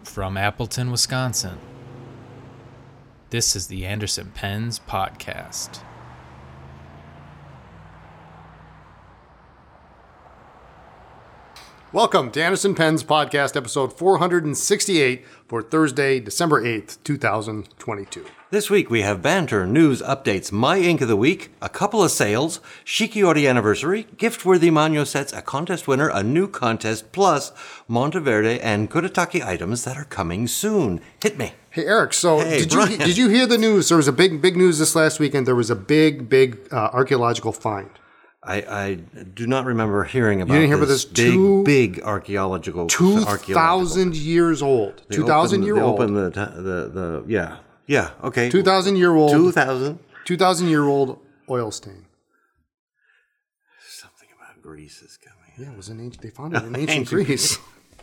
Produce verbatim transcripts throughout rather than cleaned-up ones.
From Appleton, Wisconsin, this is the Anderson Pens Podcast. Welcome to Anderson Pens Podcast, episode four hundred sixty-eight for Thursday, December eighth, twenty twenty-two. This week we have banter, news, updates, my ink of the week, a couple of sales, Shikiori anniversary, gift-worthy Manyo sets, a contest winner, a new contest, plus Monteverde and Kuretake items that are coming soon. Hit me. Hey, Eric, so Hey, did, you, Brian. did you hear the news? There was a big, big news this last weekend. There was a big, big uh, archaeological find. I, I do not remember hearing about You didn't hear about this, this big, two- big archaeological two thousand years old. They two thousand year opened- old. They opened the, t- the, the, yeah, yeah, okay. two thousand year old. two thousand. two thousand year old oil stain. Something about Greece is coming. Yeah, it was in ancient, they found it in ancient Ancient Greece.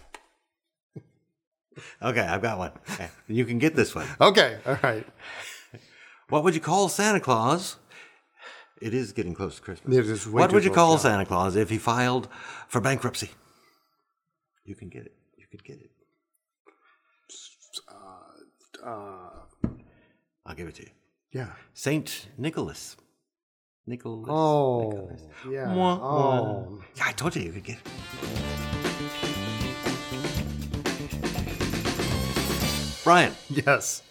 Okay, I've got one. Okay, you can get this one. Okay, all right. What would you call Santa Claus? It is getting close to Christmas. It is way What too would you close call now. Santa Claus if he filed for bankruptcy? You can get it. You could get it. Uh, I'll give it to you. yeah. Saint Nicholas. Nicholas. Oh, Nicholas. yeah. Mwah, Oh. mwah. Yeah, I told you you could get it. Brian, Yes.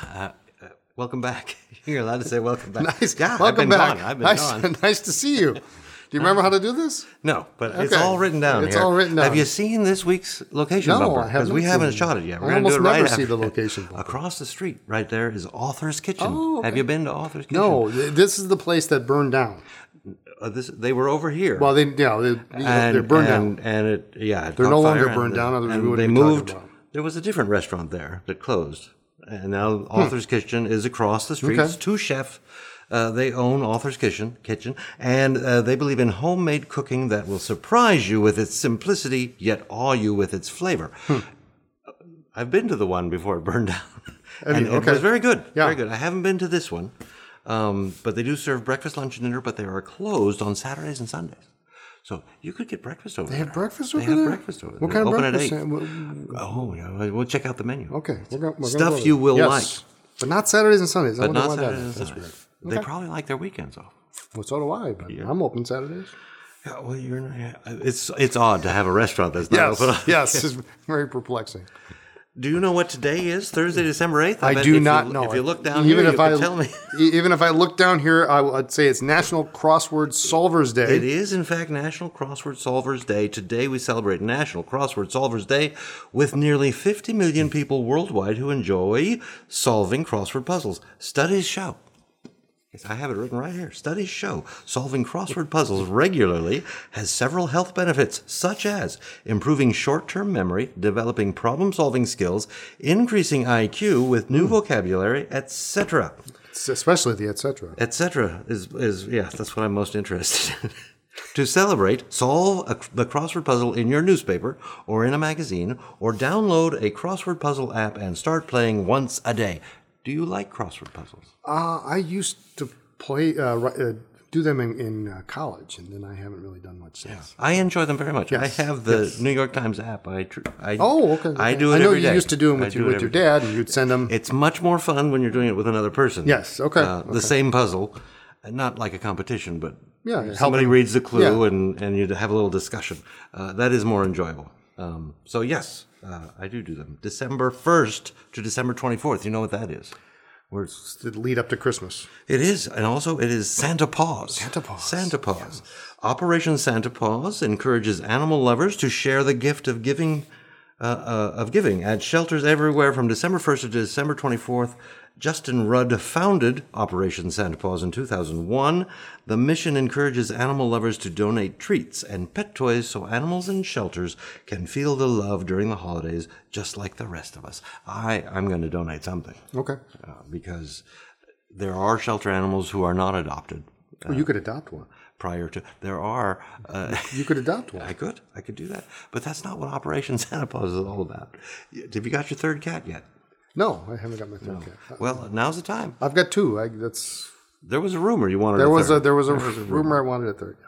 welcome back. You're allowed to say welcome back. Nice. Yeah, I've Welcome been back. gone. I've been nice, gone. nice to see you. Do you remember how to do this? No, but it's Okay. all written down It's here. all written down. Have you seen this week's location No, bumper? I have Because not we haven't seen it. shot it yet. We're I going to do almost it right never after. see the location bumper. Across the street, right there, is Author's Kitchen. Oh, okay. Have you been to Author's Kitchen? No, th- this is the place that burned down. Uh, this, they were over here. Well, they, yeah, they, and, they're burned and, down. And it, yeah, it They're caught no longer fire and burned the- down, otherwise we and wouldn't they be talking moved. about it. There was a different restaurant there that closed, and now Author's Kitchen is across the street. Okay. It's two chefs. Uh, they own Author's Kitchen, kitchen, and uh, they believe in homemade cooking that will surprise you with its simplicity, yet awe you with its flavor. Hmm. I've been to the one before it burned down, Have and you? it Okay. was very good. Yeah. Very good. I haven't been to this one, um, but they do serve breakfast, lunch, and dinner, but they are closed on Saturdays and Sundays. So you could get breakfast over They there. have breakfast They over have there? breakfast over What there. kind of Open breakfast? at eight. Uh, Oh, yeah. We'll check out the menu. Okay. We're gonna, we're Stuff gonna go you there. will yes. like. But not Saturdays and Sundays. I But wonder not why that Saturdays is. and That's Sundays. weird. They Okay. probably like their weekends off. Well, so do I, but I'm open Saturdays. Yeah, well, you're not, yeah, it's it's odd to have a restaurant that's not Yes, open. yes. It's very perplexing. Do you know what today is? Thursday, December eighth? I, bet do if not you, know. If you look down even here, if you I can tell me. e- even if I look down here, I would say it's National Crossword Solvers Day. It is, in fact, National Crossword Solvers Day. Today we celebrate National Crossword Solvers Day with nearly fifty million people worldwide who enjoy solving crossword puzzles. Studies show. Yes, I have it written right here. Studies show solving crossword puzzles regularly has several health benefits, such as improving short-term memory, developing problem-solving skills, increasing I Q with new vocabulary, et cetera. Especially the et cetera. Et cetera. Is is yeah, that's what I'm most interested in. To celebrate, solve a, the crossword puzzle in your newspaper or in a magazine, or download a crossword puzzle app and start playing once a day. Do you like crossword puzzles? Uh, I used to play, uh, ri- uh, do them in, in uh, college, and then I haven't really done much since. I enjoy them very much. Yes, I have the yes. New York Times app. I, tr- I Oh, okay. I okay. do it I know every you day. used to do them I with, do your, it with your every day. dad, and you'd send them. It's much more fun when you're doing it with another person. Yes, okay, Uh, okay. The same puzzle, not like a competition, but Yeah, somebody helping- reads the clue yeah. and, and you have a little discussion. Uh, that is more enjoyable. Um, so yes, uh, I do do them. December first to December twenty-fourth. You know what that is? Where it's, to lead up to Christmas. it is, and also it is Santa Paws. Santa Paws. Santa Paws. Operation Santa Paws encourages animal lovers to share the gift of giving, uh, uh, of giving at shelters everywhere from December first to December twenty-fourth. Justin Rudd founded Operation Santa Paws in two thousand one. The mission encourages animal lovers to donate treats and pet toys so animals in shelters can feel the love during the holidays, just like the rest of us. I, I'm going to donate something Okay. uh, because there are shelter animals who are not adopted. Well, you could adopt one. Prior to there are, uh, You could adopt one. I could, I could do that, but that's not what Operation Santa Paws is all about. Have you got your third cat yet? No, I haven't got my third cat. Well, now's the time. I've got two. I, that's There was a rumor you wanted. there a was third. a there was a rumor I wanted a third.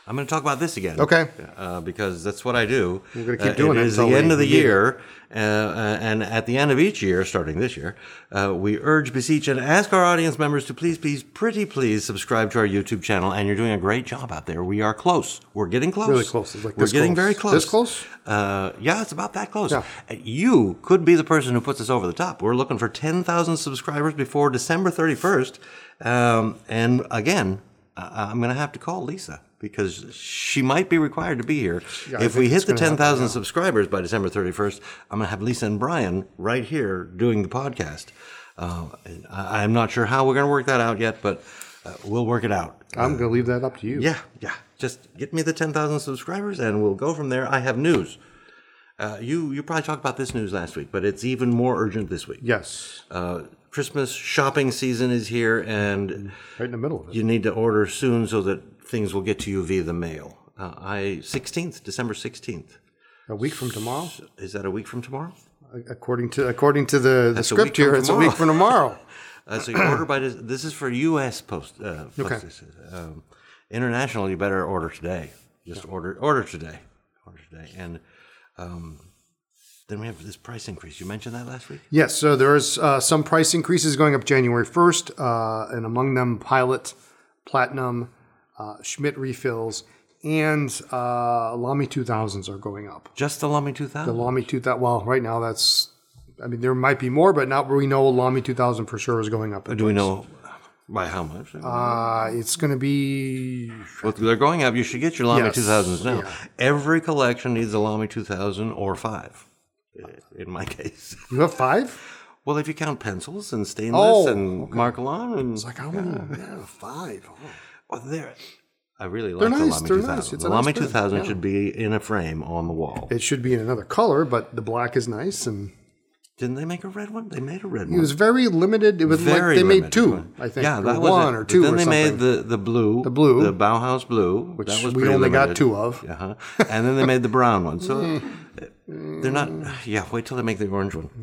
I'm going to talk about this again. Okay. Uh, because that's what I do. We're gonna keep Uh, doing it It is until the we- end of the we need it. year, uh, uh, and at the end of each year, starting this year, uh, we urge, beseech, and ask our audience members to please, please, pretty please subscribe to our YouTube channel. And you're doing a great job out there. We are close. We're getting close. Really close. It's like We're this getting close. very close. This close? Uh, yeah, it's about that close. Yeah. Uh, You could be the person who puts us over the top. We're looking for ten thousand subscribers before December thirty-first. Um, and again, I- I'm going to have to call Lisa because she might be required to be here. Yeah, I if think we it's hit the gonna happen, ten thousand yeah. subscribers by December thirty-first, I'm going to have Lisa and Brian right here doing the podcast. Uh, and I- I'm not sure how we're going to work that out yet, but uh, we'll work it out. I'm going to leave that up to you. Yeah, yeah. Just get me the ten thousand subscribers and we'll go from there. I have news. Uh, you you probably talked about this news last week, but it's even more urgent this week. Yes. Uh, Christmas shopping season is here, and Right in the middle of it. you need to order soon so that things will get to you via the mail. Uh, I sixteenth, December sixteenth. A week from tomorrow? Is that a week from tomorrow? According to according to the, the That's a script week from here, it's a tomorrow. week from tomorrow. Uh, so you order by this. This is for U S post. Uh, Okay. post um, international, you better order today. Just order order today. Order today, and um, then we have this price increase. You mentioned that last week. Yes, so there's uh, some price increases going up January first, uh, and among them Pilot, Platinum, uh, Schmidt refills, and uh, Lamy two thousands are going up. Just the Lamy two The thousand. Lamy two thousand, well, right now that's, I mean, there might be more, but now we know Lamy two thousand for sure is going up. in Do we price. know by how much? Uh, it's going to be, Well, they're going up. You should get your Lamy Yes, two thousands now. yeah. Every collection needs a Lamy two thousand or five. In my case. you have five? Well, if you count pencils and stainless Oh, and Marcolin and Like, how many? Yeah, five. Oh. well, they're I really They're like the nice, Lamy they're two thousand. nice. It's The a nice Lamy pen, two thousand yeah. should be in a frame on the wall. It should be in another color, but the black is nice, and Didn't they make a red one? They made a red it one. was very limited. It was Very like they made limited two, one. I think. Yeah, or that was one it. or But two then or they something. made the, the blue, The blue. the Bauhaus blue, Which that was we pretty only got limited. two of. Uh-huh. And then they made the brown one. So they're not. Yeah, wait till they make the orange one.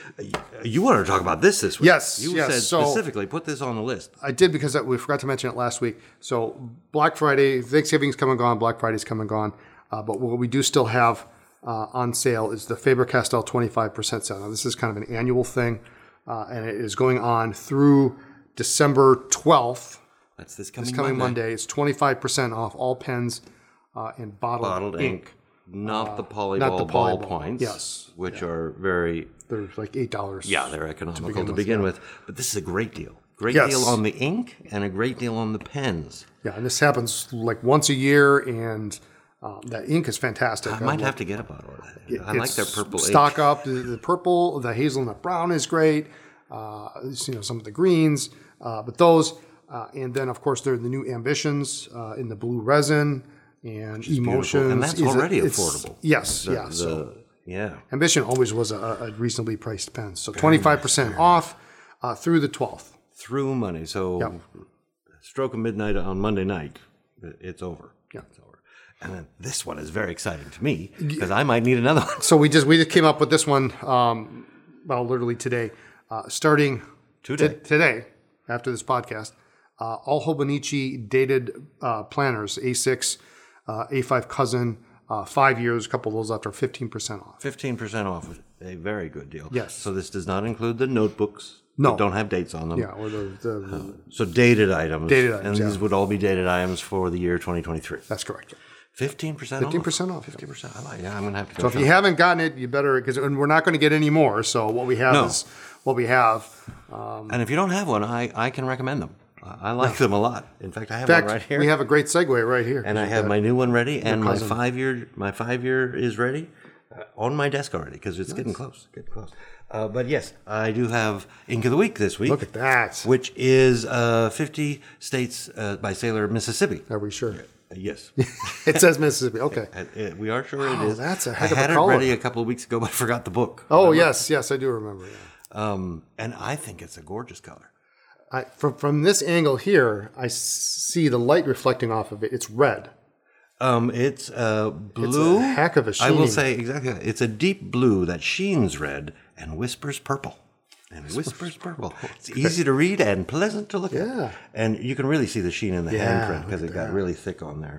You wanted to talk about this this week? Yes, You yes, said so- specifically put this on the list. I did because we forgot to mention it last week. So Black Friday, Thanksgiving's come and gone, Black Friday's come and gone. Uh, but what we do still have uh, on sale is the Faber-Castell twenty-five percent sale. Now, this is kind of an annual thing, uh, and it is going on through December twelfth. That's this coming, This coming Monday. Monday. It's twenty-five percent off all pens uh, and bottled, Bottled ink. ink, not the polyball not the ball polyball. points. Yes. which are very They're like eight dollars. yeah, they're economical to begin, begin with, with, But this is a great deal. Great Yes. deal on the ink and a great deal on the pens. Yeah, and this happens like once a year, and um, that ink is fantastic. I might have to get a bottle of that. I like It's their purple stock ink. up. The, the purple, the hazelnut brown is great. Uh, you know, some of the greens, uh, but those, uh, and then of course there are the new Ambitions uh, in the blue resin and Emotions, And that's is a- already it's- affordable. Yes, The- yeah. the- so yeah. Ambition always was a, a reasonably priced pen. So twenty-five percent off uh, through the twelfth. Through money. So, Yep. stroke of midnight on Monday night, it's over. Yeah. It's over. And then this one is very exciting to me because I might need another one. So we just we just came up with this one, um, well, literally today, uh, starting Today. t- today after this podcast. Uh, all Hobonichi dated uh, planners, A six, uh, A five cousin, uh, five years. A couple of those left are fifteen percent off. fifteen percent off. A very good deal. Yes. So this does not include the notebooks. No. That don't have dates on them. Yeah, or the, the So dated items. Dated items, And these yeah. would all be dated items for the year twenty twenty-three. that's correct. fifteen percent off. fifteen percent off. fifteen percent. I like Yeah, I'm going to have to go So if you shop. haven't gotten it, you better, because we're not going to get any more. So what we have No. is what we have. And if you don't have one, I, I can recommend them. I I like them a lot. In fact, I have In fact, one right here. we have a great segue right here. and I have my new one ready, and my cousin. five year my five year is ready uh, on my desk already because it's getting close, getting close. Uh, but yes, I do have Ink of the Week this week. Look at that. Which is uh, fifty States uh, by Sailor Mississippi. Are we sure? Uh, yes, It says Mississippi. Okay. Uh, uh, we are sure it Oh, is. that's a heck I of a had it color. ready a couple of weeks ago, but I forgot the book. Oh, yes, yes, I do remember. Yeah. Um, and I think it's a gorgeous color. I, from from this angle here, I s- see the light reflecting off of it. It's red. Um, it's uh, blue. It's a heck of a I will sheening. say exactly. It's a deep blue that sheens red and whispers purple. And whispers purple. It's easy to read and pleasant to look Yeah. at. And you can really see the sheen in the Yeah, handprint because look it at got that. really thick on there.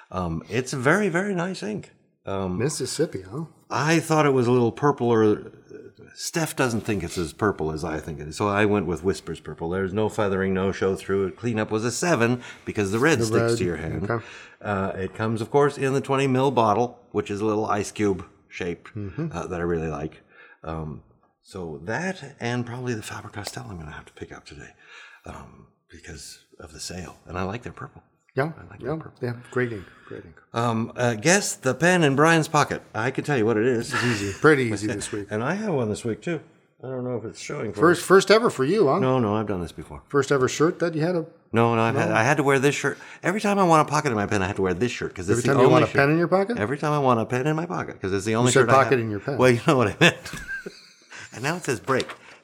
Um, it's a very, very nice ink. Um, Mississippi, huh? I thought it was a little purple, or Steph doesn't think it's as purple as I think it is. So I went with Whispers Purple. There's no feathering, no show through. Cleanup was a seven because the red The sticks red, to your hand. okay. Uh, it comes, of course, in the twenty mil bottle, which is a little ice cube shape Mm-hmm. uh, that I really like. Um, so that and probably the Faber-Castell I'm going to have to pick up today um, because of the sale. And I like their purple. Yeah, I like yeah, that purple. yeah. Great ink, great ink. Um, uh, guess the pen in Brian's pocket. I can tell you what it is. It's easy, pretty easy this week. And I have one this week, too. I don't know if it's showing for First, first ever for you, huh? No, no, I've done this before. First ever shirt that you had a. No, no, I've Had, I had to wear this shirt. Every time I want a pocket in my pen, I have to wear this shirt. because Every it's the time you only want a shirt. pen in your pocket. Every time I want a pen in my pocket, because it's the only said shirt I have. pocket in your pen. Well, you know what I meant. And now it says break.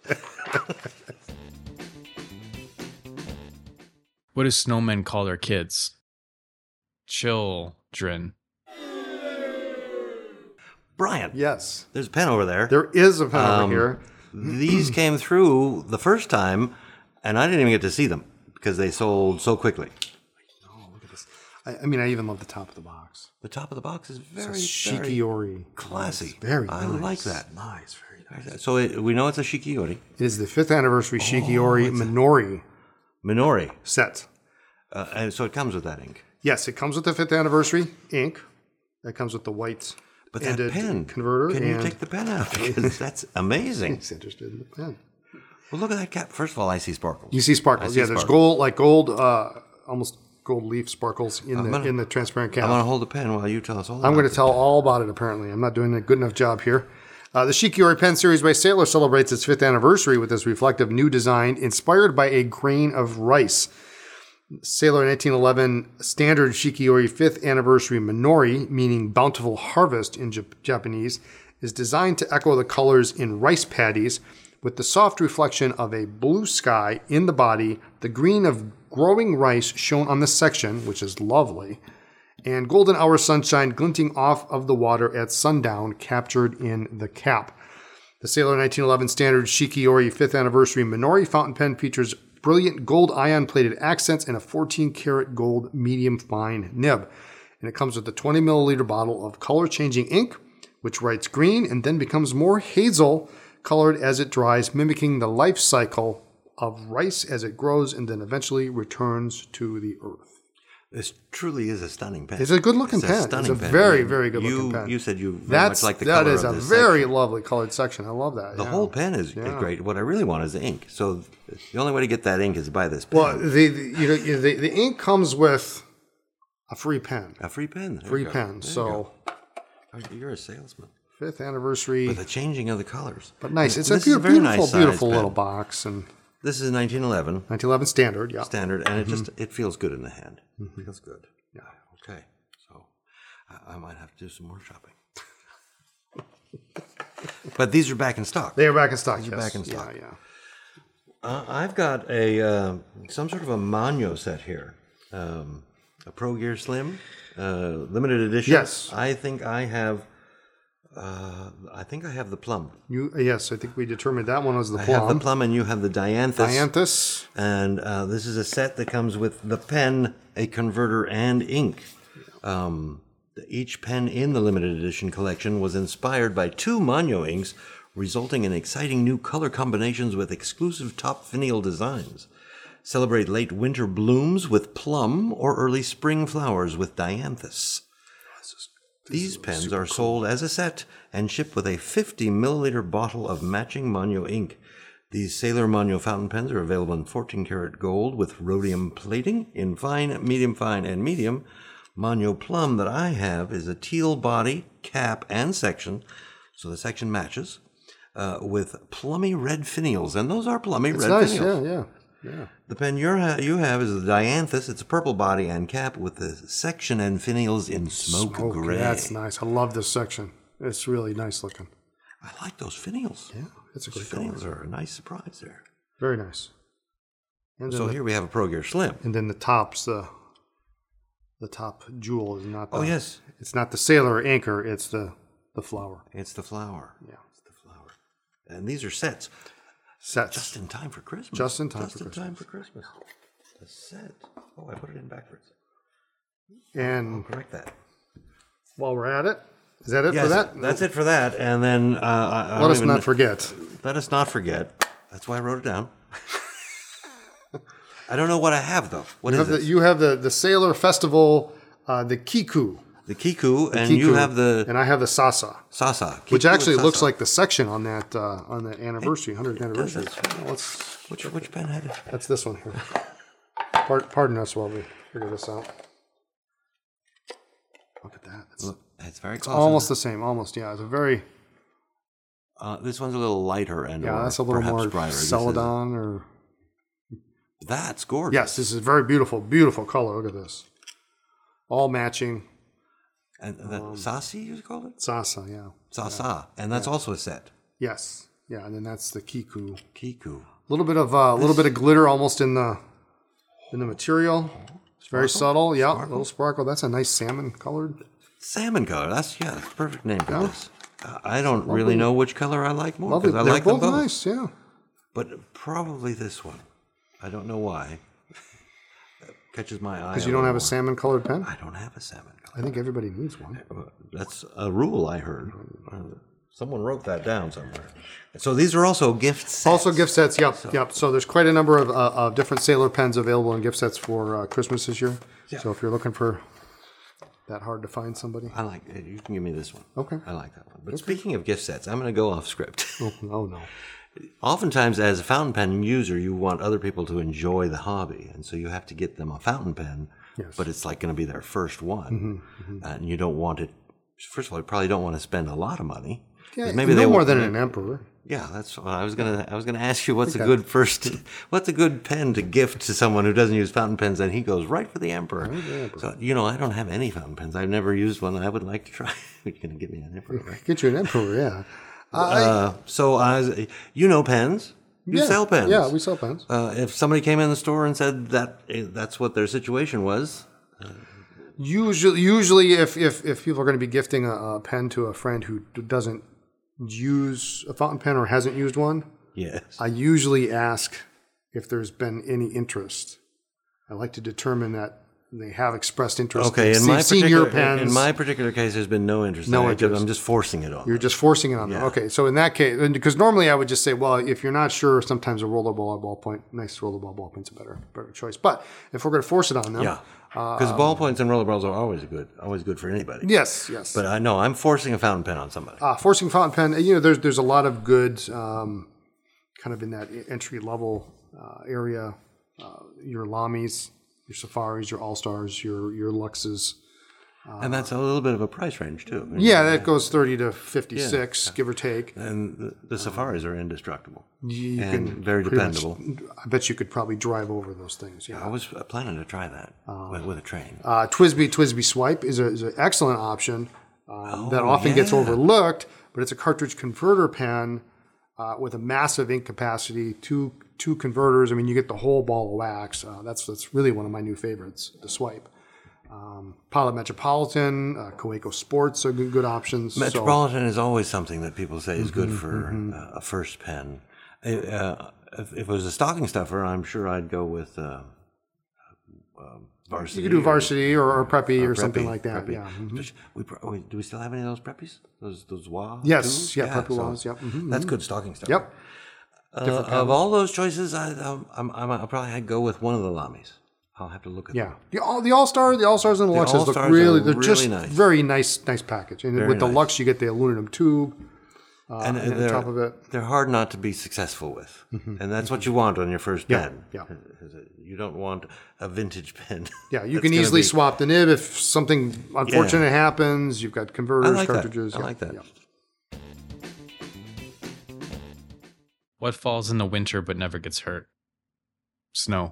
What do snowmen call their kids? Children. Brian, Yes, there's a pen over there. there is a pen Um, over here. These came through the first time, and I didn't even get to see them because they sold so quickly. I, I mean, I even love the top of the box. The top of the box is very, very Shikiori. classy. Very I nice. like that. Nice, very nice. So it, we know it's a Shikiori. It is the fifth anniversary Shikiori Minori Minori. set. Uh, and so it comes with that ink. Yes, it comes with the fifth anniversary ink. That comes with the white But that ended pen converter. Can you and take the pen out? Because that's amazing. he's interested in the pen. Well, look at that cap. First of all, I see sparkles. You see sparkles. I see Yeah, there's sparkles. gold, like gold, uh, almost gold leaf sparkles in the gonna- in the transparent cap. I'm going to hold the pen while you tell us all about I'm going it. to tell all about it, apparently. I'm not doing a good enough job here. Uh, the Shikiori Pen Series by Sailor celebrates its fifth anniversary with this reflective new design inspired by a grain of rice. Sailor nineteen eleven Standard Shikiori fifth Anniversary Minori, meaning bountiful harvest in Jap- Japanese, is designed to echo the colors in rice paddies with the soft reflection of a blue sky in the body, the green of growing rice shown on the section, which is lovely, and golden hour sunshine glinting off of the water at sundown captured in the cap. The Sailor nineteen eleven Standard Shikiori fifth Anniversary Minori fountain pen features brilliant gold ion-plated accents and a fourteen karat gold medium fine nib. And it comes with a twenty milliliter bottle of color-changing ink, which writes green and then becomes more hazel colored as it dries, mimicking the life cycle of rice as it grows and then eventually returns to the earth. This truly is a stunning pen. It's a good-looking It's a pen. stunning It's a pen. very, You- very good-looking you, pen. You said you very That's much like the that color is of a this very section. lovely colored section. I love that. The yeah. whole pen is, is Yeah. great. What I really want is the ink. So the only way to get that ink is to buy this pen. Well, the, the you know the, the ink comes with a free pen, a free pen. There free you go. pen. There you So go. You're a salesman. fifth anniversary, But the changing of the colors. but nice. It's This a is beautiful, very beautiful, nice size beautiful pen. little box and This is nineteen eleven nineteen eleven standard. Yeah, standard, and it just Mm-hmm. it feels good in the hand. It feels good. Yeah. Okay. So I, I might have to do some more shopping. But these are back in stock. they are back in stock. These are yes. back in stock. Yeah, yeah. Uh, I've got a uh, some sort of a Manyo set here, um, a Pro Gear Slim, uh, limited edition. Yes. I think I have. Uh, I think I have the plum. You yes, I think we determined that one was the I have the plum. plum, and you have the dianthus. Dianthus. And uh, this is a set that comes with the pen, a converter, and ink. Um, each pen in the limited edition collection was inspired by two Manyo inks, resulting in exciting new color combinations with exclusive top finial designs. Celebrate late winter blooms with plum or early spring flowers with dianthus. These pens are sold as a set and shipped with a fifty milliliter bottle of matching Manyo ink. These Sailor Manyo fountain pens are available in fourteen karat gold with rhodium plating in fine, medium fine, and medium. Manyo Plum that I have is a teal body, cap, and section, so the section matches, uh, with plummy red finials, and those are plummy It's red nice. finials. Yeah, yeah, yeah. The pen you're ha- you have is the Dianthus. It's a purple body and cap with the section and finials in smoke, Oh, gray. that's nice. I love this section. It's really nice looking. I like those finials. Yeah, it's a Those great color. finials are a nice surprise there. Very nice. And then, So the, here we have a Pro Gear Slim. and then the tops, the the top jewel is not. The, Oh, yes. it's not the sailor anchor. It's the the flower. It's the flower. Yeah. It's the flower. And these are sets Sets. just in time for Christmas. Just in time Just for in time for Christmas. A set. Oh, I put it in backwards. And Correct that. while we're at it, is that it Yes, for that? that's it for that. And then uh, I, I Let don't us even- not forget. Let us not forget. That's why I wrote it down. I don't know what I have though. What You is have the, this? you have the, the Sailor Festival, uh, the Kiku. The Kiku, and Kiku, you have the and I have the Sasa, Sasa, which Kiku and actually looks Sasa. like the section on that uh, on the anniversary, hundredth anniversary. Well, let's- Which which pen had it? that's this one here. Pardon, pardon us while we figure this out. Look at that. It's Look, it's very close. almost the same. Almost, yeah. It's a very Uh, this one's a little lighter and yeah. or That's a little perhaps more brighter. This is- celadon or That's gorgeous. yes. This is very beautiful, beautiful color. Look at this. All matching. And the Um, Sasi, you call it? Sasa, yeah. Sasa, and that's also a set. Yes, yeah. And then that's the Kiku. Kiku. A little bit of a uh, little bit of glitter almost in the in the material. It's very subtle. Yeah, a little sparkle. That's a nice salmon colored. Salmon color. That's yeah, that's a perfect name for this. Uh, I don't really know which color I like more Lovely. because I They're like them both both. nice. Yeah. But probably this one. I don't know why. It catches my eye. Because you don't have a little salmon colored pen. more. I don't have a salmon color. I think everybody needs one. That's a rule I heard. Uh, Someone wrote that down somewhere. So these are also gift sets. Also gift sets. Yep, yep. So there's quite a number of, uh, of different Sailor pens available in gift sets for uh, Christmas this year. So if you're looking for that hard to find somebody. I like it. You can give me this one. Okay. I like that one. But speaking of gift sets, I'm going to go off script. Oh, oh no. Oftentimes, as a fountain pen user, you want other people to enjoy the hobby, and so you have to get them a fountain pen. Yes. But it's like going to be their first one, and you don't want it. First of all, you probably don't want to spend a lot of money. 'Cause Yeah, maybe no they more won't- than an emperor. Yeah, that's what I was gonna. I was gonna ask you what's a good first, what's a good pen to gift to someone who doesn't use fountain pens, and he goes right for the emperor. So you know, I don't have any fountain pens. I've never used one. I would like to try. You're gonna give me an emperor, right? Get you an emperor, yeah. Uh, so I, you know, pens. You yeah, sell pens. Yeah, we sell pens. Uh, if somebody came in the store and said that eh, that's what their situation was, Usually, usually if, if, if people are going to be gifting a, a pen to a friend who d- doesn't use a fountain pen or hasn't used one, yes. I usually ask if there's been any interest. I like to determine that they have expressed interest. Okay, They've in my seen your particular pens. in my particular case, there's been no interest. No I, interest. I'm just forcing it on. You're just forcing it on them. Yeah. Okay, so in that case, because normally I would just say, well, if you're not sure, sometimes a rollerball or ballpoint, nice rollerball ballpoint's a better better choice. But if we're going to force it on them, Yeah, because ballpoints and rollerballs are always good, always good for anybody. yes, yes. But I know I'm forcing a fountain pen on somebody. Uh, forcing fountain pen, you know, there's there's a lot of good, um, kind of in that entry level uh, area. Uh, your Lamis, your Safaris, your All Stars, your your Luxes. and that's a little bit of a price range too. Yeah, that goes thirty to fifty-six, give or take. And the, the Safaris are indestructible You and can very pretty much- dependable. I bet you could probably drive over those things. I Yeah. was planning to try that with, with a train. Uh, Twisby Twisby Swipe is a is an excellent option um, that Oh, often gets yeah. overlooked, but it's a cartridge converter pen uh, with a massive ink capacity, two two converters. I mean, you get the whole ball of wax. Uh, that's that's really one of my new favorites, the Swipe. Um, Pilot Metropolitan, uh, Coeco Sports are good, good options. So- Metropolitan is always something that people say is good Mm-hmm, for uh, a first pen. Uh, if, if it was a stocking stuffer, I'm sure I'd go with uh, uh, varsity. you could do or- Varsity or, or Preppy or, something Preppy, like that. Preppy. Yeah. mhm. Which We, pro- we- do we still have any of those preppies? Those those wah? Yes, too? yeah, Preppy Wahs, yep, mhm, That's good stocking stuff. Yep. Uh, of all those choices, I, um, I'm, I'm, I'll probably go with one of the Lamis. I'll have to look at Yeah, them. the all the All Star, the All Stars and the, Luxes look All-Stars really. are They're really just nice. very nice, nice package. And Very with the nice. Lux, you get the aluminum tube uh, And, and, they're, on top of it. they're hard not to be successful with. And that's what you want on your first Yeah, pen. yeah. Is it- You don't want a vintage pen. Yeah, you that's can gonna easily be- swap the nib if something unfortunate happens. You've got I converters, like cartridges. that. I yeah, like that. yeah. What falls in the winter but never gets hurt? Snow.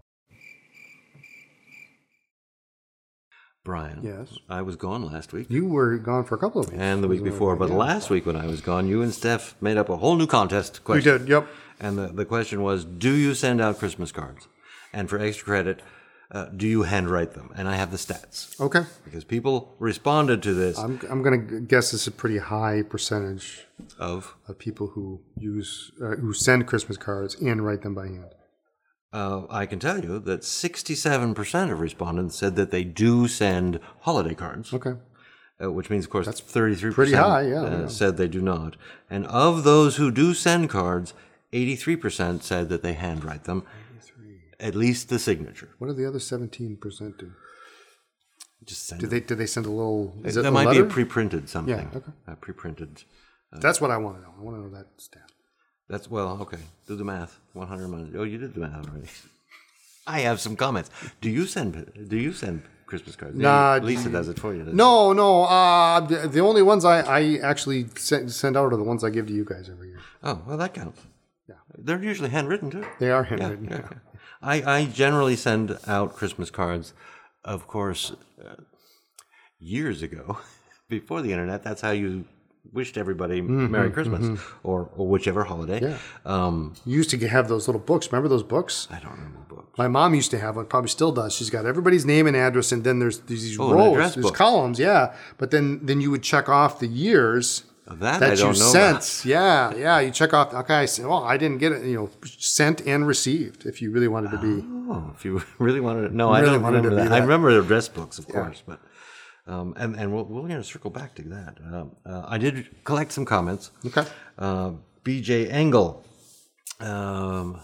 Brian, Yes. I was gone last week. You were gone for a couple of weeks. And the week before, but last week when I was gone, you and Steph made up a whole new contest We question. did. Yep. And the, the question was, do you send out Christmas cards? And for extra credit, uh, do you handwrite them? And I have the stats. Okay. Because people responded to this I'm I'm going to guess it's a pretty high percentage of, of people who use uh, who send Christmas cards and write them by hand. Uh, I can tell you that sixty-seven percent of respondents said that they do send holiday cards. Okay. Uh, which means, of course, that's thirty-three percent pretty high, yeah, uh, yeah. said they do not. And of those who do send cards, eighty-three percent said that they handwrite them, eighty-three at least the signature. What do the other seventeen percent do? Just send Do they do they send a little? Is that it a might letter? be a pre-printed something. Yeah, okay. Uh, pre-printed. That's what I want to know. I want to know that stat. That's, well, okay. Do the math. one hundred minus. Oh, you did the math already. I have some comments. Do you send Do you send Christmas cards? Nah, Lisa does it for you. doesn't No, no. Uh, the, the only ones I, I actually send, send out are the ones I give to you guys every year. she? Oh, well, that counts. Yeah. They're usually handwritten, too. They are Yeah, handwritten. yeah, Yeah. yeah. I, I generally send out Christmas cards, of course, uh, years ago, before the internet. That's how you wished everybody Mm-hmm, Merry Christmas or, or whichever holiday. Yeah. Um, You used to have those little books. Remember those books? I don't remember the book. My mom used to have one, probably still does. She's got everybody's name and address, and then there's, there's these Oh, an rows, address there's book. columns, yeah. But then then you would check off the years That, that I don't you know sent. about. Yeah, yeah. You check off. Okay, I said, well, I didn't get it. You know, sent and received. If you really wanted to be. Oh, if you really wanted to. No, I Really don't wanted to remember be that. I that. remember the address books, of course, but. Um, and and we'll, we're going to circle back to that. Um, uh, I did collect some comments. Okay. Uh, B J Engel. Um,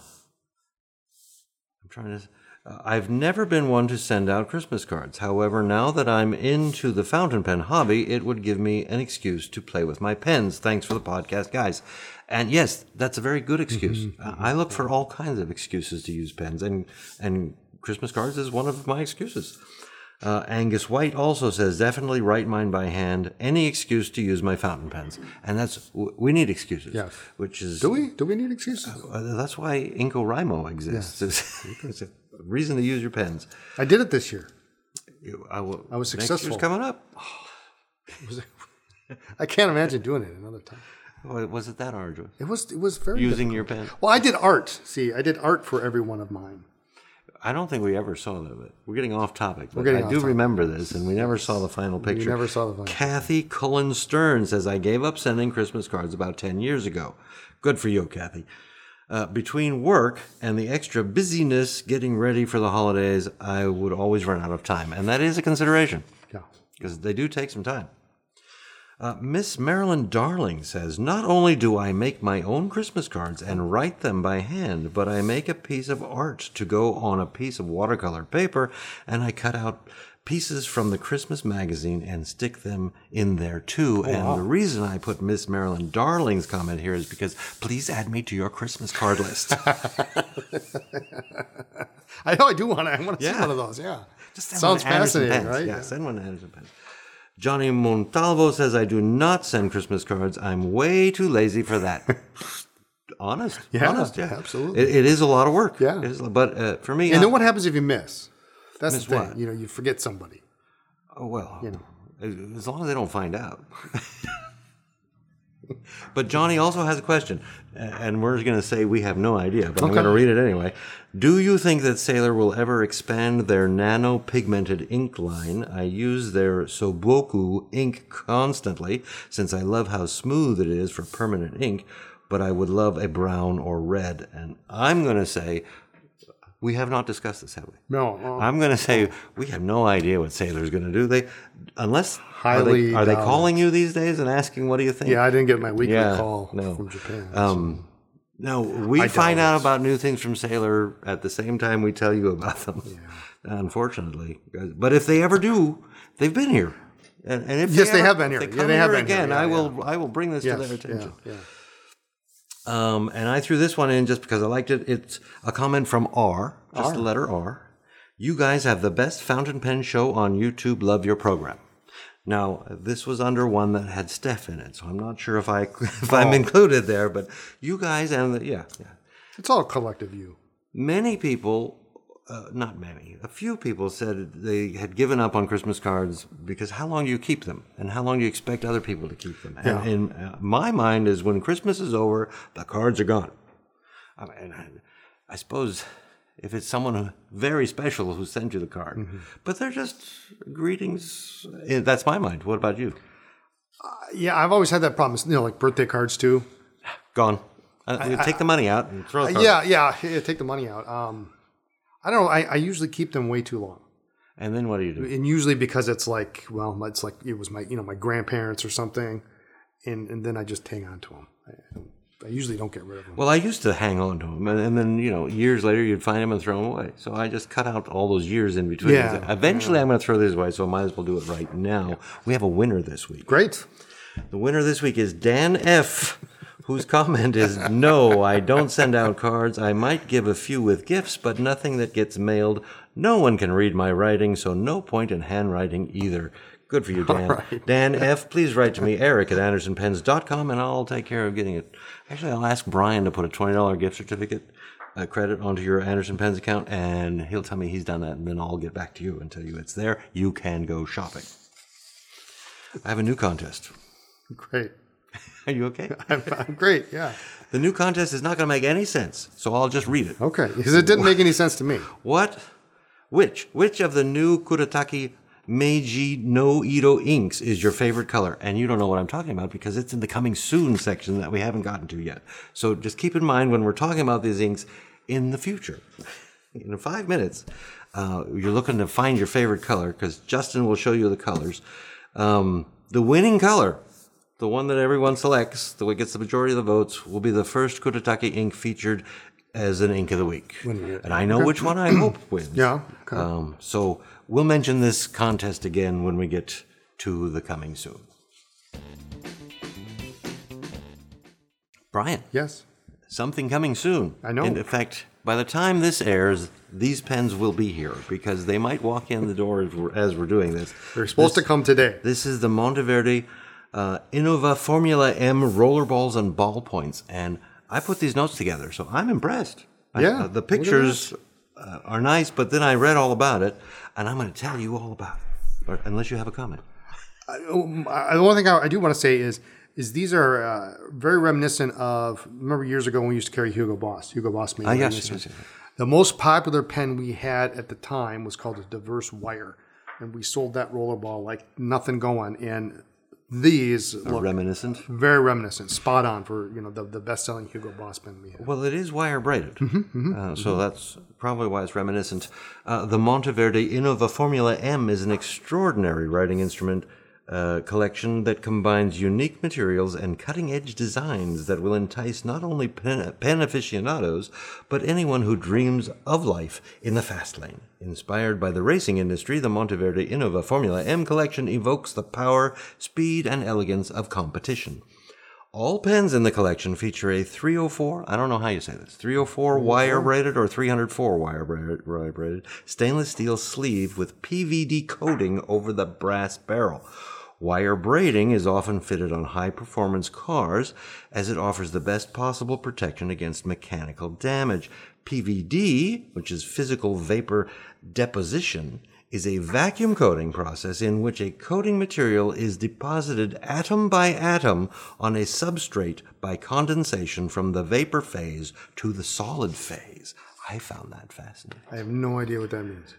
I'm trying to. Uh, I've never been one to send out Christmas cards. However, now that I'm into the fountain pen hobby, it would give me an excuse to play with my pens. Thanks for the podcast, guys. And yes, that's a very good excuse. Mm-hmm. Uh, I look for all kinds of excuses to use pens, and and Christmas cards is one of my excuses. Uh, Angus White also says, definitely write mine by hand. Any excuse to use my fountain pens. And that's, we need excuses. Yes. Which is, Do we? Do we need excuses? uh, that's why IncoRimo exists. It's, it's a reason to use your pens. I did it this year. You- I, will, I was next successful. year's coming up. I can't imagine doing it another time. Wa- Was it that arduous? It was. It was very. Using difficult. your pen? Well, I did art. See, I did art for every one of mine. I don't think we ever saw that. But we're getting off topic. But getting I off do topic. remember this, and we never saw the final picture. never saw the final Kathy Cullen Stern says, I gave up sending Christmas cards about ten years ago. Good for you, Kathy. Uh, between work and the extra busyness getting ready for the holidays, I would always run out of time. And that is a consideration, Yeah. because they do take some time. Uh, Miss Marilyn Darling says, not only do I make my own Christmas cards and write them by hand, but I make a piece of art to go on a piece of watercolor paper, and I cut out pieces from the Christmas magazine and stick them in there too. Oh, and wow. the reason I put Miss Marilyn Darling's comment here is because please add me to your Christmas card list. I know. I do want to. I want to see Yeah. one of those. Yeah. Just send Sounds one to Anderson fascinating, Pens. right? Yeah, send one to Anderson Pens. Johnny Montalvo says, I do not send Christmas cards. I'm way too lazy for that. Honest. Yeah, honest, yeah. absolutely. It, it is a lot of work. Yeah. It is, but uh, for me, And I- then what happens if you miss? That's Miss the thing. what? You know, you forget somebody. oh, well, you know. as- as long as they don't find out. But Johnny also has a question, a- and we're going to say we have no idea, but I'm Okay. going to read it anyway. Do you think that Sailor will ever expand their nano-pigmented ink line? I use their Soboku ink constantly, since I love how smooth it is for permanent ink, but I would love a brown or red. And I'm going to say, we have not discussed this, have we? No. uh, I'm going to say we have no idea what Sailor's going to do. They, unless Highly are they, are they doubt calling you these days and asking what do you think? yeah, I didn't get my weekly Yeah, call no. from Japan. Um, no, we I find doubt out it. about new things from Sailor at the same time we tell you about them. Unfortunately, but if they ever do, they've been here. And, and if Yes, they ever- have been if here. They Yeah, come they have here been here. again. Yeah, I yeah. will. I will bring this yes, to their attention. Yeah, yeah. Um, and I threw this one in just because I liked it. It's a comment from R, just R. the letter R. You guys have the best fountain pen show on YouTube. Love your program. Now, this was under one that had Steph in it, so I'm not sure if I if I'm included there. But you guys and the, yeah, yeah. It's all collective you. Many people, uh, not many, a few people said they had given up on Christmas cards because how long do you keep them? And how long do you expect other people to keep them? And Yeah. in uh, my mind is when Christmas is over, the cards are gone. I mean, I, I suppose if it's someone who, very special who sent you the card, Mm-hmm. but they're just greetings. Eh, That's my mind. What about you? Yeah, I've always had that problem. You know, like birthday cards too. Gone. Uh, we take the money out and throw the Uh, card. yeah, yeah, yeah. Take the money out. Um, I don't know. I, I usually keep them way too long. And then what do you do? And usually because it's like, well, it's like it was my, you know, my grandparents or something. And, and then I just hang on to them. I, I usually don't get rid of them. Well, I used to hang on to them, and, and then, you know, years later you'd find them and throw them away. So I just cut out all those years in between. Yeah. Eventually I'm going to throw these away, so I might as well do it right now. We have a winner this week. Great. The winner this week is Dan F., whose comment is, no, I don't send out cards. I might give a few with gifts, but nothing that gets mailed. No one can read my writing, so no point in handwriting either. Good for you, Dan. Right. Dan F., please write to me, Eric at anderson pens dot com, and I'll take care of getting it. Actually, I'll ask Brian to put a twenty dollars gift certificate uh, credit onto your Anderson Pens account, and he'll tell me he's done that, and then I'll get back to you and tell you it's there. You can go shopping. I have a new contest. Great. Are you okay? I'm, I'm great. Yeah. The new contest is not going to make any sense, so I'll just read it. Okay. Because it didn't make any sense to me. What? Which? Which of the new Kuretake Meiji no Ito inks is your favorite color? And you don't know what I'm talking about because it's in the coming soon section that we haven't gotten to yet. So just keep in mind when we're talking about these inks in the future, in five minutes, uh, you're looking to find your favorite color because Justin will show you the colors. Um, the winning color, the one that everyone selects, the one that gets the majority of the votes, will be the first Kuretake ink featured as an ink of the week. And I know okay. which one I hope wins. Yeah. Okay. Um, so we'll mention this contest again when we get to the coming soon. Brian, Yes. something coming soon. I know. And in fact, by the time this airs, these pens will be here because they might walk in the door as we're, as we're doing this. They're supposed this, to come today. This is the Monteverde uh, Innova Formula M rollerballs and ballpoints. And I put these notes together, so I'm impressed. I- Yeah, uh, the look at pictures uh, are nice, but then I read all about it, and I'm going to tell you all about it, or, unless you have a comment. I, the one thing I, I do want to say is, is these are uh, very reminiscent of, remember years ago when we used to carry Hugo Boss. Hugo Boss made Ah, yes, reminiscent. yes, yes. The most popular pen we had at the time was called a Diverse Wire, and we sold that rollerball like nothing going. And these look Reminiscent? very reminiscent, spot on for you know the, the best-selling Hugo Boss pen we had. Well, it is wire braided, Mm-hmm, uh, so that's probably why it's reminiscent. Uh, the Monteverde Innova Formula M is an extraordinary writing instrument uh, collection that combines unique materials and cutting-edge designs that will entice not only pen, pen aficionados, but anyone who dreams of life in the fast lane. Inspired by the racing industry, the Monteverde Innova Formula M collection evokes the power, speed, and elegance of competition. All pens in the collection feature a three oh four, I don't know how you say this, three oh four wire braided or three oh four wire braided, wire braided stainless steel sleeve with P V D coating over the brass barrel. Wire braiding is often fitted on high-performance cars as it offers the best possible protection against mechanical damage. P V D, which is physical vapor deposition, is a vacuum coating process in which a coating material is deposited atom by atom on a substrate by condensation from the vapor phase to the solid phase. I found that fascinating. I have no idea what that means.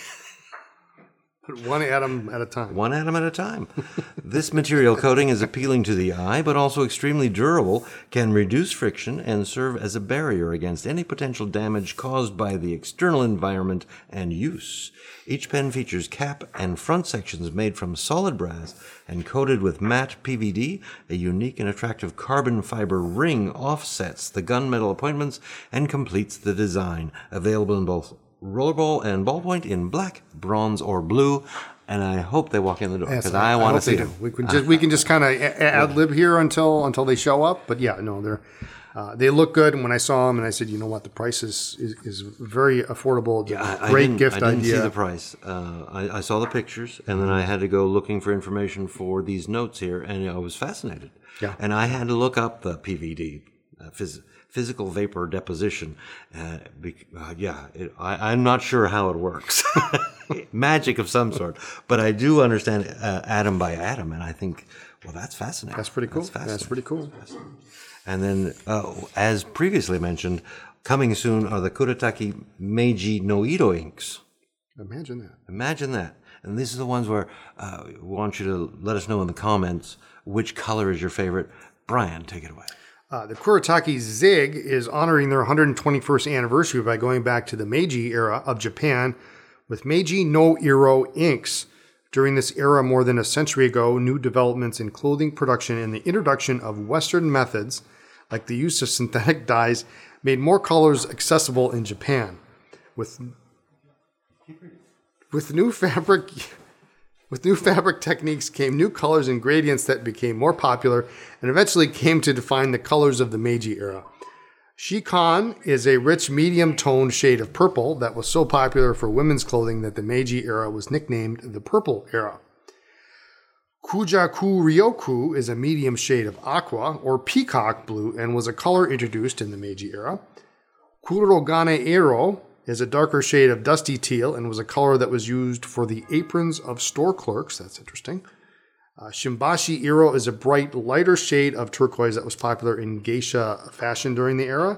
Put one atom at a time. One atom at a time. This material coating is appealing to the eye, but also extremely durable, can reduce friction, and serve as a barrier against any potential damage caused by the external environment and use. Each pen features cap and front sections made from solid brass and coated with matte P V D. A unique and attractive carbon fiber ring offsets the gunmetal appointments and completes the design. Available in both rollerball and ballpoint in black, bronze, or blue, and I hope they walk in the door because Yes, I, want to hope see they them. do. We can just we can just kind of ad lib here until until they show up. But yeah, no, they're uh, they look good. And when I saw them, and I said, you know what, the price is is, is very affordable. It's a I, I great didn't, gift I didn't idea. see the price. Uh, I, I saw the pictures, and then I had to go looking for information for these notes here, and I was fascinated. Yeah. And I had to look up the P V D, uh, phys- physical vapor deposition. Uh, bec- uh, yeah, it, I, I'm not sure how it works. Magic of some sort. But I do understand uh, atom by atom, and I think, well, that's fascinating. That's pretty cool. That's, fascinating. pretty cool. And then, uh, as previously mentioned, coming soon are the Kuretake Meiji no Ito inks. Imagine that. Imagine that. And these are the ones where uh, we want you to let us know in the comments which color is your favorite. Brian, take it away. Uh, the Kuretake Zig is honoring their one hundred twenty-first anniversary by going back to the Meiji era of Japan with Meiji no Iro inks. During this era, more than a century ago, new developments in clothing production and the introduction of Western methods, like the use of synthetic dyes, made more colors accessible in Japan. With, with new fabric... With new fabric techniques came new colors and gradients that became more popular and eventually came to define the colors of the Meiji era. Shikon is a rich medium-toned shade of purple that was so popular for women's clothing that the Meiji era was nicknamed the Purple Era. Kujaku Ryoku is a medium shade of aqua or peacock blue and was a color introduced in the Meiji era. Kurogane Ero is a darker shade of dusty teal and was a color that was used for the aprons of store clerks. That's interesting. Uh, Shimbashi Iro is a bright, lighter shade of turquoise that was popular in geisha fashion during the era.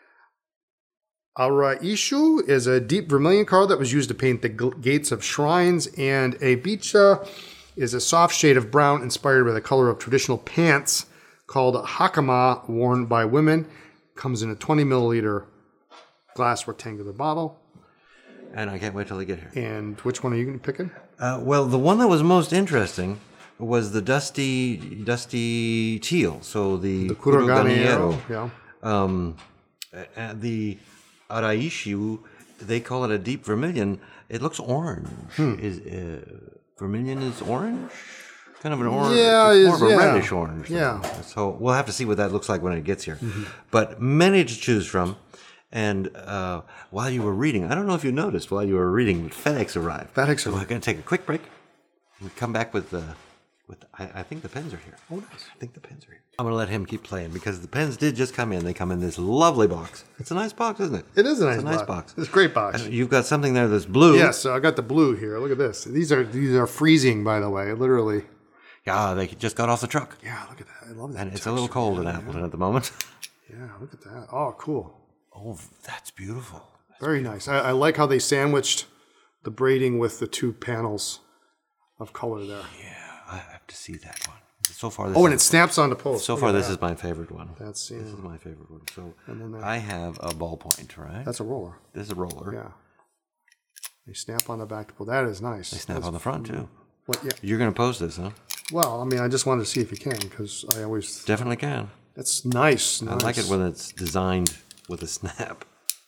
Araishu is a deep vermilion color that was used to paint the g- gates of shrines. And a bicha is a soft shade of brown inspired by the color of traditional pants called hakama worn by women. Comes in a twenty milliliter glass rectangular bottle. And I can't wait till I get here. And which one are you going to pick in? Uh, well, the one that was most interesting was the dusty, dusty teal. So the, The Kurogane Ero. Ero, yeah. Um, uh, the Araishu, they call it a deep vermilion. It looks orange. Hmm. Is uh, vermilion is orange? Kind of an orange. Yeah, it's it more is, of a yeah. reddish orange. Yeah. So we'll have to see what that looks like when it gets here. Mm-hmm. But many to choose from. And uh, while you were reading, I don't know if you noticed, while you were reading, FedEx arrived. FedEx So arrived. we're going to take a quick break. We come back with the, with I, I think the pens are here. Oh, nice. I think the pens are here. I'm going to let him keep playing because the pens did just come in. They come in this lovely box. It's a nice box, isn't it? It is a nice, It's a nice box. box. It's a great box. And you've got something there that's blue. Yes, so I got the blue here. Look at this. These are these are freezing, by the way. Literally. Yeah, they just got off the truck. Yeah, look at that. I love that. And it's a little cold in Appleton at the moment. Yeah, look at that. Oh, cool. Oh, that's beautiful. Very nice. I, I like how they sandwiched the braiding with the two panels of color there. Yeah, I have to see that one. So far, this Oh, and is, it snaps onto post. so Look far at this that. is my favorite one. That's yeah, This is my favorite one. So then there- I have a ballpoint, right? that's a roller. This is a roller. Yeah. They snap on the back to pull. That is nice. They snap on the front too. What? Yeah. You're going to post this, huh? Well, I mean, I just wanted to see if you can because I always. Definitely can. That's nice. I nice. like it when it's designed with a snap.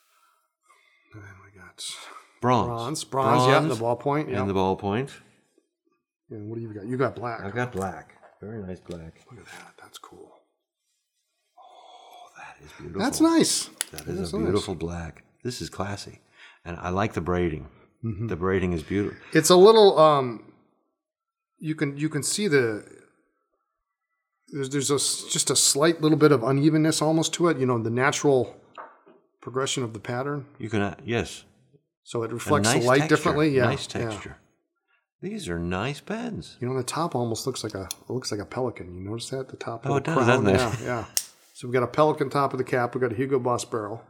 And we got Bronze. bronze, bronze. Yeah, the ballpoint. Yeah. And the ballpoint. And what do you got? You got black. I've got black. Very nice black. Look at that. That's cool. Oh, that is beautiful. That's nice. That That is is a nice. beautiful black. This is classy. And I like the braiding. Mm-hmm. The braiding is beautiful. It's a little. Um, you can you can see the. There's there's a, s- just a slight little bit of unevenness almost to it. You know, the natural progression of the pattern. You can, uh, yes. So it A reflects nice the light texture. differently. Yeah, Nice yeah. texture. These are nice pens. You know, the top almost looks like a it looks like a pelican. You notice that the top? Oh, little it does, crown? doesn't it? Yeah, yeah. So we got a pelican top of the cap. We got a Hugo Boss barrel.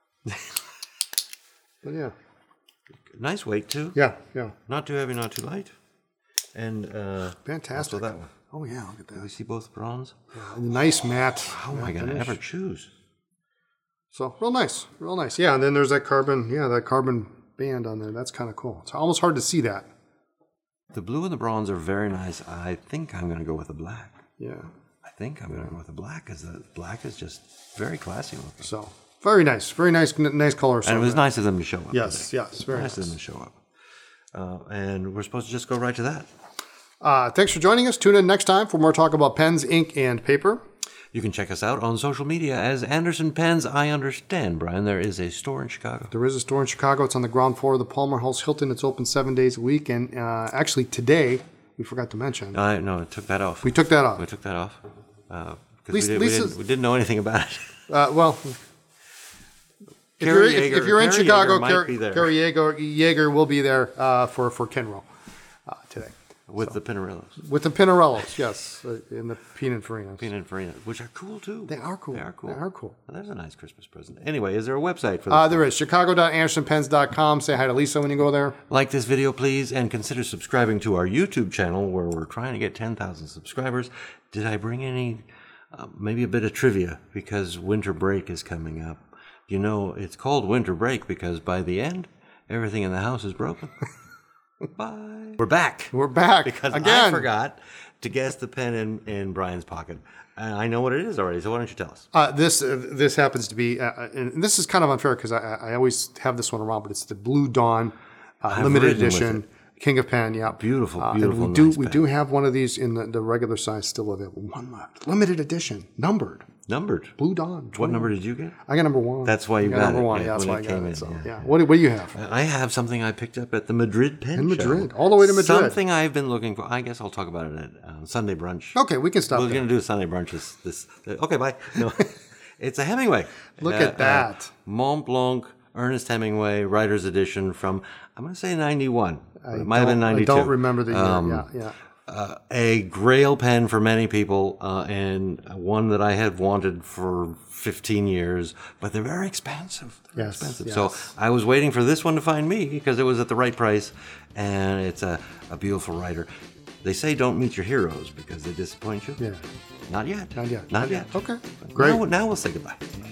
But yeah, Nice weight too. yeah, yeah. Not too heavy, not too light. And uh, Fantastic. also that one. Oh yeah, look at Do we that. see both bronze? And the nice matte. How am I matte going to finish. ever choose? So real nice, real nice. Yeah, and then there's that carbon. Yeah, that carbon band on there. That's kind of cool. It's almost hard to see that. The blue and the bronze are very nice. I think I'm going to go with the black. Yeah. I think I'm going to go with the black because the black is just very classy looking. So very nice, very nice, n- nice color. And it was nice of them to show up. Yes, today. yes, very nice of nice. them to show up. Uh, and we're supposed to just go right to that. Uh, thanks for joining us. Tune in next time for more talk about pens, ink, and paper. You can check us out on social media as Anderson Pens. I understand, Brian. There is a store in Chicago. There is a store in Chicago. It's on the ground floor of the Palmer House Hilton. It's open seven days a week. And uh, actually today, we forgot to mention, I no, I took that off. we took that off. We took that off uh, because Lisa- we, did, we, Lisa's- didn't, we didn't know anything about it. Uh, well, if Carrie you're, if, Yeager- if you're in Carrie Chicago, Yeager might Carrie be there. Carrie Yeager, Yeager will be there uh, for, for Kenro uh, today. With the Pinarellos. With the Pinarellos, yes, uh, in the Pininfarinos. Pininfarina, which are cool too. They are cool. They are cool. They are cool. Well, there's a nice Christmas present. Anyway, is there a website for this? Uh, there is chicago dot anderson pens dot com. Say hi to Lisa when you go there. Like this video, please, and consider subscribing to our YouTube channel where we're trying to get ten thousand subscribers. Did I bring any Uh, maybe a bit of trivia, because winter break is coming up. You know, it's called winter break because by the end, everything in the house is broken. Bye. We're back. We're back Because again. I forgot to guess the pen in, in Brian's pocket. And I know what it is already, so why don't you tell us? Uh, this uh, this happens to be, uh, and this is kind of unfair because I, I always have this one around, but it's the Blue Dawn uh, limited ridden with edition King of Pen. Yeah, Beautiful, Uh, beautiful, and we do nice we pen. do have one of these in the, the regular size still available. One left, limited edition, numbered. Numbered. Blue Dawn. What twenty. number did you get? I got number one. That's why you I got, got number it, one. yeah, Yeah, that's when why I it got came it. in, So, yeah. yeah. What, do- what do you have? I have something I picked up at the Madrid Pen In Show. Madrid, all the way to Madrid. Something I've been looking for. I guess I'll talk about it at uh, Sunday brunch. Okay, we can stop We're there. going to do a Sunday brunch this. this okay, bye. No, it's a Hemingway. Look Uh, at that. Uh, Mont Blanc, Ernest Hemingway, Writer's Edition from, I'm going to say ninety-one. It might have been Don't- ninety-two. I don't remember the year. Um, yeah, yeah. Uh, a grail pen for many people, uh, and one that I have wanted for fifteen years, but they're very expensive. They're Yes, expensive. yes. So I was waiting for this one to find me because it was at the right price, and it's a, a beautiful writer. They say don't meet your heroes because they disappoint you. Yeah. Not yet. Not yet. Not yet. Okay. But Great. Now, now we'll say goodbye.